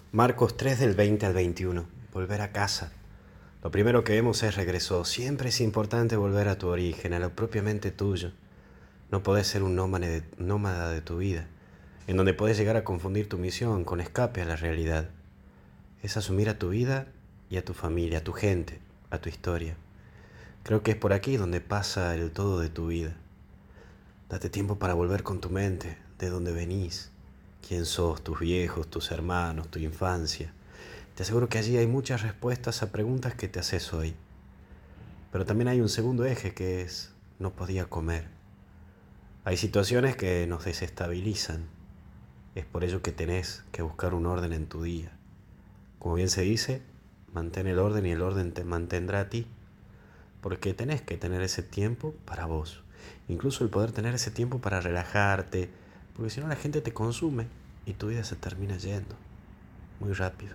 Marcos 3 del 20 al 21. Volver a casa. Lo primero que vemos es regresó. Siempre es importante volver a tu origen, a lo propiamente tuyo. No podés ser un nómada de tu vida, en donde podés llegar a confundir tu misión con escape a la realidad. Es asumir a tu vida y a tu familia, a tu gente, a tu historia. Creo que es por aquí donde pasa el todo de tu vida. Date tiempo para volver con tu mente, de dónde venís, quién sos, tus viejos, tus hermanos, tu infancia. Te aseguro que allí hay muchas respuestas a preguntas que te haces hoy. Pero también hay un segundo eje que es, no podía comer. Hay situaciones que nos desestabilizan. Es por ello que tenés que buscar un orden en tu día. Como bien se dice, mantén el orden y el orden te mantendrá a ti. Porque tenés que tener ese tiempo para vos. Incluso el poder tener ese tiempo para relajarte. Porque si no la gente te consume y tu vida se termina yendo. Muy rápido.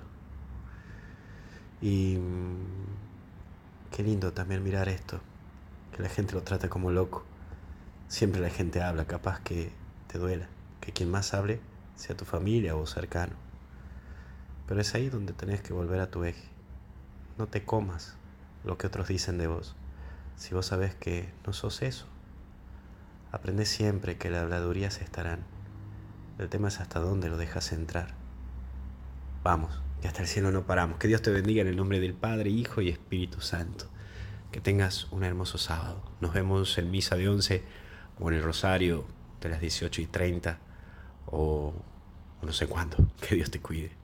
Y qué lindo también mirar esto. Que la gente lo trata como loco. Siempre la gente habla, capaz que te duela. Que quien más hable sea tu familia o cercano. Pero es ahí donde tenés que volver a tu eje. No te comas lo que otros dicen de vos. Si vos sabés que no sos eso, aprende siempre que las habladurías estarán. El tema es hasta dónde lo dejas entrar. Vamos, que hasta el cielo no paramos. Que Dios te bendiga en el nombre del Padre, Hijo y Espíritu Santo. Que tengas un hermoso sábado. Nos vemos en misa de 11 o en el rosario de las 18:30 o no sé cuándo. Que Dios te cuide.